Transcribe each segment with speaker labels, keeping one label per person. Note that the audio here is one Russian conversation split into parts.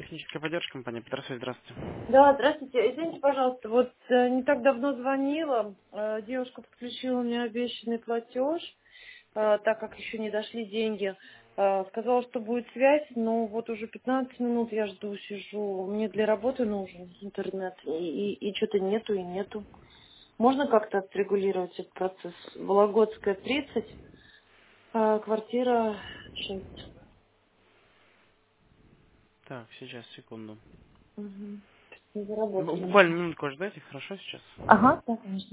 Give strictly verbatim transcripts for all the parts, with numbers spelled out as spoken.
Speaker 1: Техническая поддержка компании Петросвет, здравствуйте.
Speaker 2: Да, здравствуйте. Извините, пожалуйста, вот э, не так давно звонила, э, девушка подключила мне обещанный платеж, э, так как еще не дошли деньги. Э, сказала, что будет связь, но вот уже пятнадцать минут я жду, сижу. Мне для работы нужен интернет, и, и, и что-то нету, и нету. Можно как-то отрегулировать этот процесс? Вологодская, тридцать, э, квартира шесть.
Speaker 1: Так, сейчас, секунду.
Speaker 2: Угу. Не
Speaker 1: Бу-
Speaker 2: заработали.
Speaker 1: Буквально минутку ждайте, хорошо сейчас?
Speaker 2: Ага, да, конечно.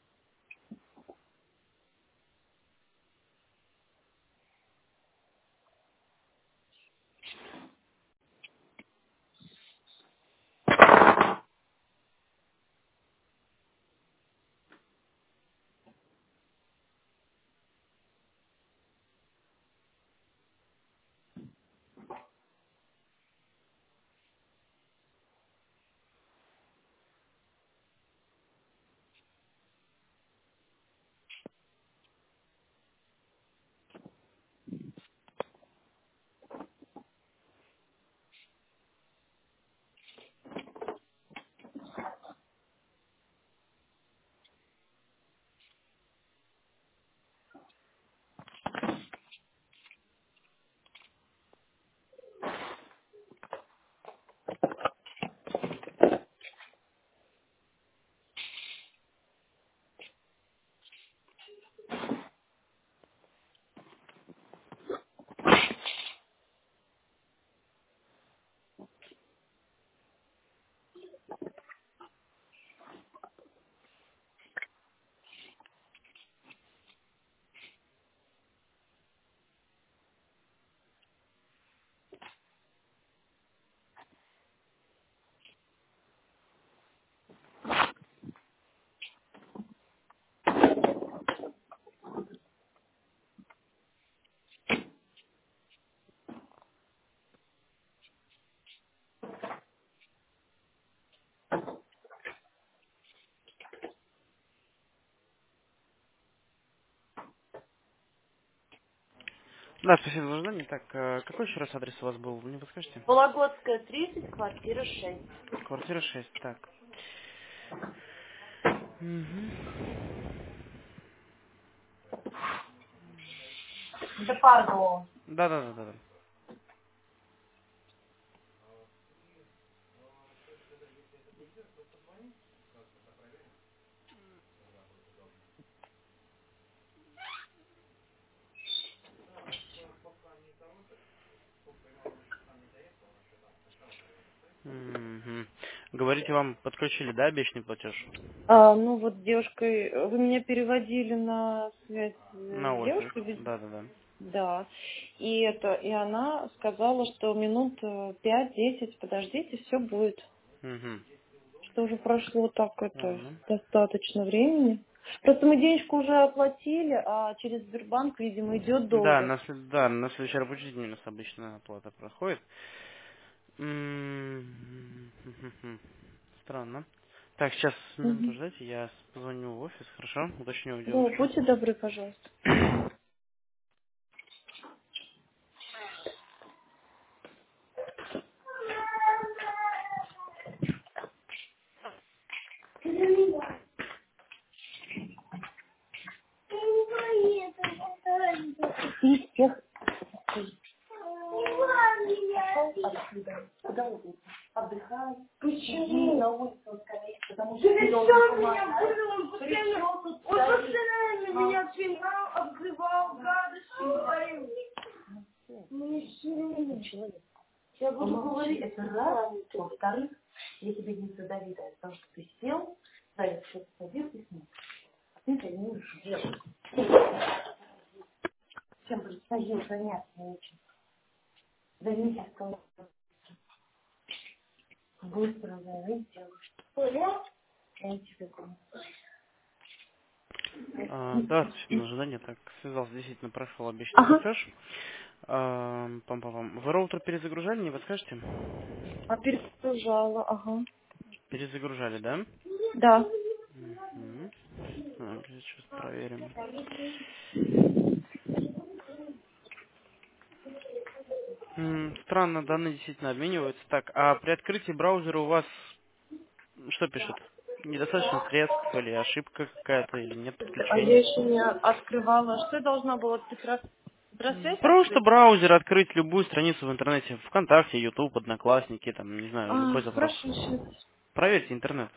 Speaker 1: Да, спасибо за ожидание. Так, э, какой еще раз адрес у вас был, вы мне подскажете?
Speaker 2: Вологодская, тридцать, квартира шесть.
Speaker 1: Квартира шесть, так. Мгм.
Speaker 2: Это Парго.
Speaker 1: Да, да, да, да, да. Мгм. Говорите, вам подключили, да, обещанный платеж?
Speaker 2: А, ну вот девушкой, вы меня переводили на связь
Speaker 1: На
Speaker 2: с
Speaker 1: офис,
Speaker 2: девушкой, без-
Speaker 1: да, да, да.
Speaker 2: да, и это, и она сказала, что минут э, пять-десять, подождите, все будет,
Speaker 1: Угу.
Speaker 2: что уже прошло так это
Speaker 1: Ладно.
Speaker 2: достаточно времени. Просто мы денежку уже оплатили, а через Сбербанк, видимо, идет
Speaker 1: Да,
Speaker 2: долго.
Speaker 1: на, след- да, на следующий рабочий день у нас обычно оплата проходит. М, хм-хм-хм. Странно. Так, сейчас минуту
Speaker 2: Мгм.
Speaker 1: ждайте, я позвоню в офис, хорошо? Уточню у
Speaker 2: Да,
Speaker 1: девушки.
Speaker 2: будьте добры, пожалуйста. И всех пошел отсюда. Куда угодно. Отдыхай. Почему? Иди на улицу скорее, потому что ты должен помогать. Причем тут он постоянно меня пинал, обзывал, гадостью говорил. Мне все равно. Человек. Я буду говорить, это раз. Во-вторых, я тебе не задавила, потому что ты сел, Давид что-то садился с ним, а ты это не можешь делать. Чем предстоит заняться очень. Займитесь кого быстро займись, делаешь. Я тебе помогу.
Speaker 1: А, да, спасибо за ожидание. Так, связался, действительно прошел обещанный
Speaker 2: Ага.
Speaker 1: платеж. А, пам-пам-пам. Вы роутер перезагружали, не подскажете?
Speaker 2: А перезагружала, ага.
Speaker 1: Перезагружали, да?
Speaker 2: Да.
Speaker 1: Угу. Так, сейчас проверим. М, Странно, данные действительно обмениваются. Так, а при открытии браузера у вас что пишет? Недостаточно средств, или ошибка какая-то, или нет
Speaker 2: А я
Speaker 1: подключения?
Speaker 2: еще не открывала. Что я должна была Петра-
Speaker 1: М,
Speaker 2: Петросвязь
Speaker 1: Просто
Speaker 2: открыть?
Speaker 1: браузер открыть, любую страницу в интернете, ВКонтакте, Ютуб, Одноклассники, там, не знаю,
Speaker 2: А,
Speaker 1: любой запрос.
Speaker 2: хорошо, сейчас.
Speaker 1: Проверьте интернет.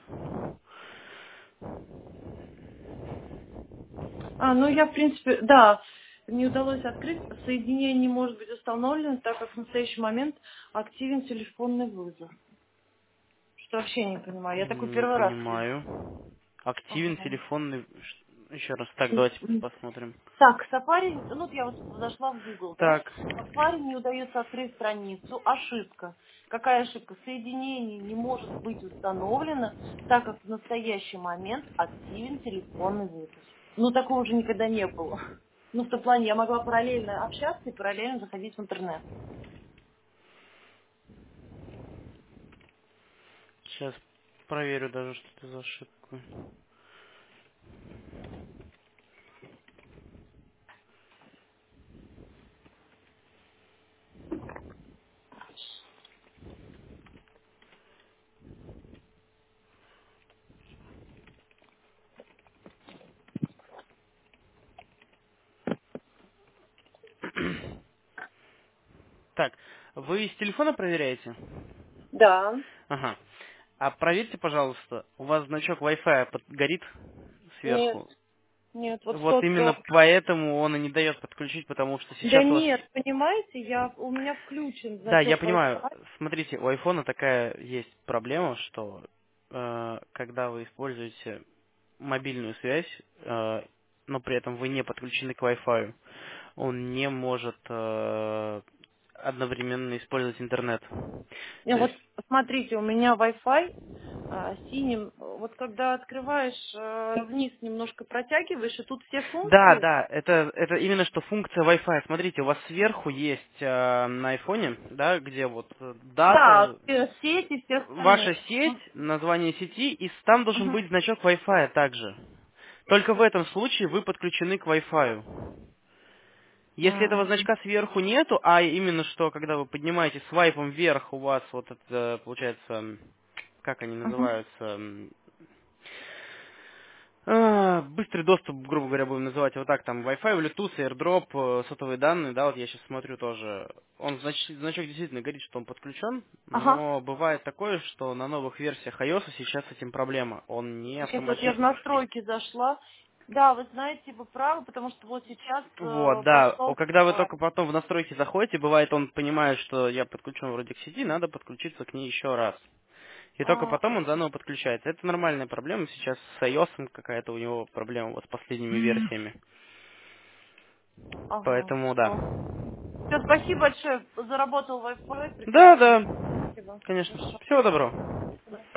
Speaker 2: А, ну я, в принципе, да, не удалось открыть. Соединение не может быть установлено, так как в настоящий момент активен телефонный вызов. Что вообще не понимаю. Я такой
Speaker 1: Не
Speaker 2: первый раз вижу.
Speaker 1: понимаю. Активен
Speaker 2: Ага.
Speaker 1: телефонный... ш- Еще раз. Так,
Speaker 2: М,
Speaker 1: давайте
Speaker 2: м.
Speaker 1: посмотрим.
Speaker 2: Так, Safari, ну вот я вот зашла в Google, да?
Speaker 1: Так.
Speaker 2: Safari не удается открыть страницу. Ошибка. Какая ошибка? Соединение не может быть установлено, так как в настоящий момент активен телефонный вызов. Ну, такого уже никогда не было. Ну, в том плане, я могла параллельно общаться и параллельно заходить в интернет.
Speaker 1: Сейчас проверю даже, что это за ошибка. Так, вы с телефона проверяете?
Speaker 2: Да.
Speaker 1: Ага. А проверьте, пожалуйста, у вас значок Wi-Fi под- горит
Speaker 2: Нет,
Speaker 1: сверху.
Speaker 2: нет, вот
Speaker 1: Вот
Speaker 2: сто
Speaker 1: именно
Speaker 2: сорок.
Speaker 1: поэтому он и не дает подключить, потому что
Speaker 2: Да
Speaker 1: сейчас у вас...
Speaker 2: нет, понимаете, я, у меня включен
Speaker 1: Да, я
Speaker 2: значок
Speaker 1: понимаю.
Speaker 2: Wi-Fi.
Speaker 1: Смотрите, у айфона такая есть проблема, что э, когда вы используете мобильную связь, э, но при этом вы не подключены к Wi-Fi, он не может э, одновременно использовать интернет.
Speaker 2: И
Speaker 1: То
Speaker 2: вот
Speaker 1: есть,
Speaker 2: смотрите, у меня Wi-Fi а, синим. Вот когда открываешь э, вниз немножко протягиваешь, и тут все
Speaker 1: да,
Speaker 2: функции.
Speaker 1: да, это, это именно что функция Wi-Fi. Смотрите, у вас сверху есть э, на айфоне, да, где вот э,
Speaker 2: Да,
Speaker 1: дата,
Speaker 2: все сети, все
Speaker 1: ваша
Speaker 2: остальные.
Speaker 1: сеть, название сети, и там должен
Speaker 2: Мгм.
Speaker 1: быть значок Wi-Fi также. Только в этом случае вы подключены к Wi-Fi. Если этого
Speaker 2: М.
Speaker 1: значка сверху нету, а именно что, когда вы поднимаете свайпом вверх, у вас вот это, получается, м, как они
Speaker 2: Мгм.
Speaker 1: называются, м, а, быстрый доступ, грубо говоря, будем называть его так, там Wi-Fi, Bluetooth, AirDrop, э, сотовые данные, да, вот я сейчас смотрю тоже. Он, знач- значок действительно говорит, что он подключен,
Speaker 2: Ага.
Speaker 1: но бывает такое, что на новых версиях iOS сейчас с этим проблема. Он не
Speaker 2: Сейчас вот я в
Speaker 1: автоматически...
Speaker 2: настройки зашла. Да, вы знаете, вы правы, потому что вот сейчас
Speaker 1: Вот,
Speaker 2: э,
Speaker 1: да. О,
Speaker 2: пошел.
Speaker 1: Когда вы только потом в настройки заходите, бывает, он понимает, что я подключен вроде к сети, надо подключиться к ней еще раз. И только
Speaker 2: А,
Speaker 1: потом он заново подключается. Это нормальная проблема. Сейчас с iOS какая-то у него проблема вот с последними версиями.
Speaker 2: ага,
Speaker 1: Поэтому да.
Speaker 2: все. Все, спасибо большое. Заработал Wi-Fi,
Speaker 1: Да,
Speaker 2: прекрасно.
Speaker 1: да.
Speaker 2: Спасибо.
Speaker 1: Конечно.
Speaker 2: Хорошо.
Speaker 1: Всего доброго.